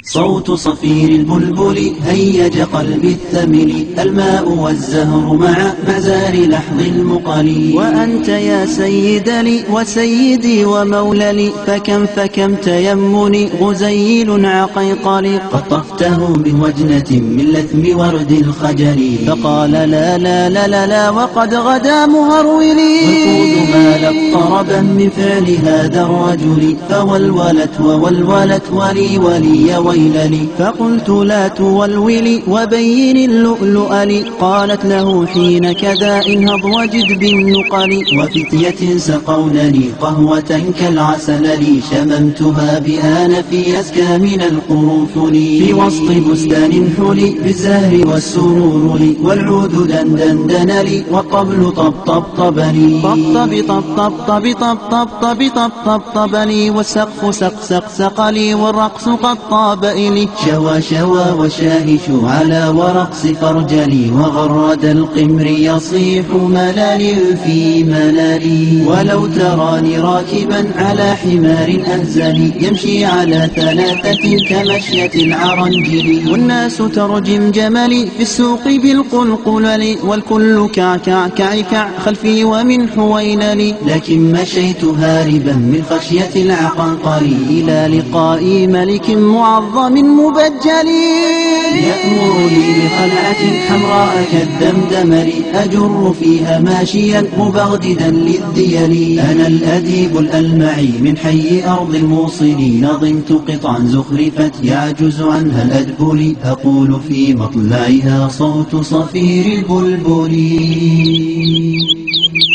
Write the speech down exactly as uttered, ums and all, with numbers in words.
صوت صفير البلبل هيج قلبي الثمل، الماء والزهر مع مزار لحظ المقل. وأنت يا سيد لي وسيدي ومولى، فكم فكم تيمني غزيل عقيقلي. قطفته من وجنة من لثم ورد الخجل، فقال لا لا لا لا, لا وقد غدا مهرولي. والقود مالت طربا من فعل هذا الرجل، فولولت وولولت ولي ولي ويلني. فقلت لا تولولي وبين اللؤلؤ لي. قالت له حين كذا انهض وجد بالنقل. وفتية سقونني قهوة كالعسل لي، شممتها بآن في أزكى من القرنفل. في وسط بستان حلي بالزهر والسرور لي، والعود دندن دن لي والطبل طب طب طب لي. طب طب طب طب طب طب طب طب طب طب لي، والسقف سق سق سق لي، والرقص قد طاب إلي. شوى شوى وشاهش على ورقص فرجلي، وغرد القمر يصيح ملال في ملالي. ولو تراني راكبا على حمار أهزلي، يمشي على ثلاثة كمشية العرنجل. والناس ترجم جملي في السوق بالقلقلل، والكل كع كع كع كع خلفي ومن حويللي. لكن مشيت هاربا من خشية العقنقر، إلى لقاء ملك معظم مبجل. يأمرني بقلعة حمراء كالدمدمر، أجر فيها ماشيا مبغددا للديل. أنا الأديب الألمعي من حي أرض الموصل، نظمت قطعا زخرفت يعجز عنها الأدبل. أقول في مطلعها صوت صفير البلبل.